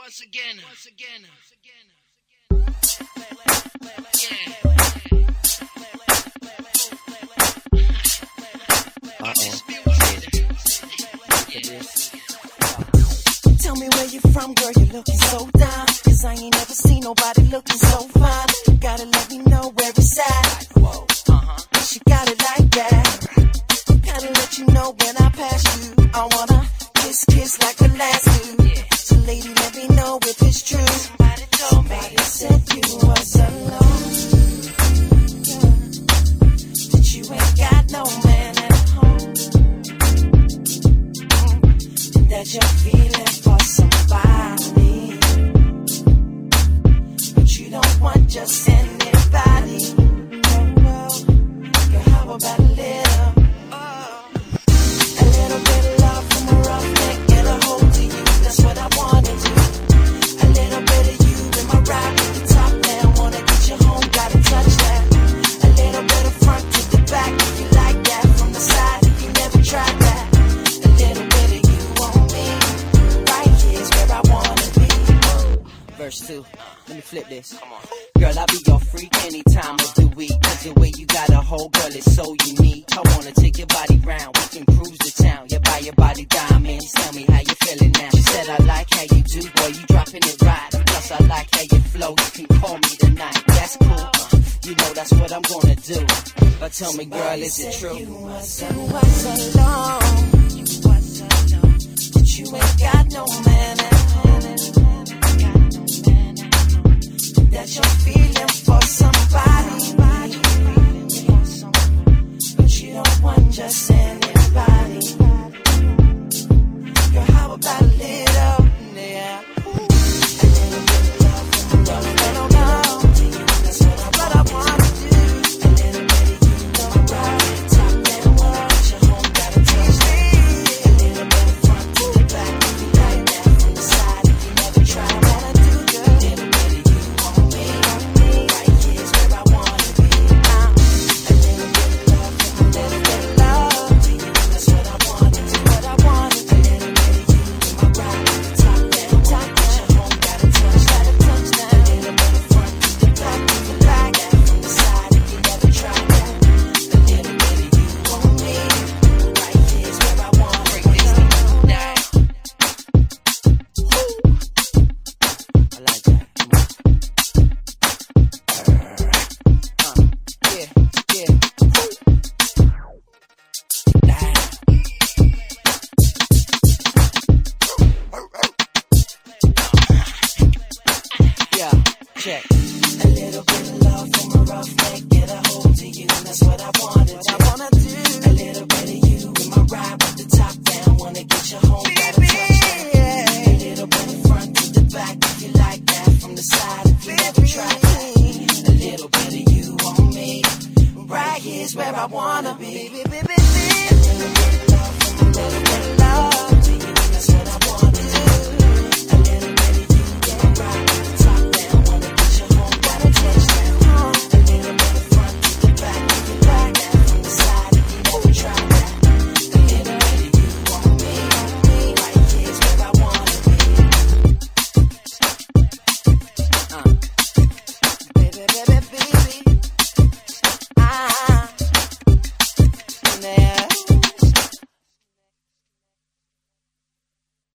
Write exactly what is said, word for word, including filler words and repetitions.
once again, once again, yeah. Tell me where you from, girl, you looking so down. Cause I ain't never seen nobody looking so fine. Gotta let me know where it's at. Whoa, uh-huh. She got it like that. Gotta let you know when I pass you. I wanna kiss, kiss like the last two. So lady, let me know if it's true. Somebody told me, somebody said you was alone, that you ain't got no man at home, and that you're feeling for somebody, but you don't want just anybody. No, girl, how about a little, oh, a little bit of love from a rough neck, get a hold to you. That's what I wanna do. A little bit of you in my ride with the top down. Wanna get you home, gotta touch that. A little bit of front to the back if you like that. From the side if you never tried that. A little bit of you on me. Right here's where I wanna be. Verse two, let me flip this. Come on. Girl, I'll be your freak any time of the week. Cause the way you got a whole girl is so unique. I wanna take your body round, we can cruise the town. You buy your body diamonds, tell me how you feeling now. She said I like how you do, boy, you dropping it right. Plus I like how you flow, you can call me tonight. That's cool, uh, you know that's what I'm gonna do. But tell me, girl, is it true? You was, you was alone, you was alone, but you ain't got no man at home, that you're feeling for somebody, but you don't want just anybody. Girl, how about a little, yeah, a little bit of love from a rough little girl. That's what I wanna do. A little bit of you, no ride, top down, world, your home gotta taste me. A little bit of front to the back, if you like that. From the side, if you never try what I do, girl. A little bit of you on me, right here's where I wanna be. Uh, a little bit of love from a little bit of love to you. That's what I wanna do, what I wanna do. A little bit of you in my ride, top down, top down. Your home gotta touch, gotta touch that. A little bit of front to the back, if you like that. From the side, if you never try that. A little bit of you on me, right here's where I wanna be. I like that. Uh, yeah, yeah. Yeah, check. A little bit of love from a rough neck, get a hold to you. That's what I wanna do. I wanna do. A little bit of you in my ride with the top down. Wanna get you home, gotta touch that. A little bit of front to the back if you like that. From the side if you never tried that. A little bit of you on me. Right here's where I wanna be.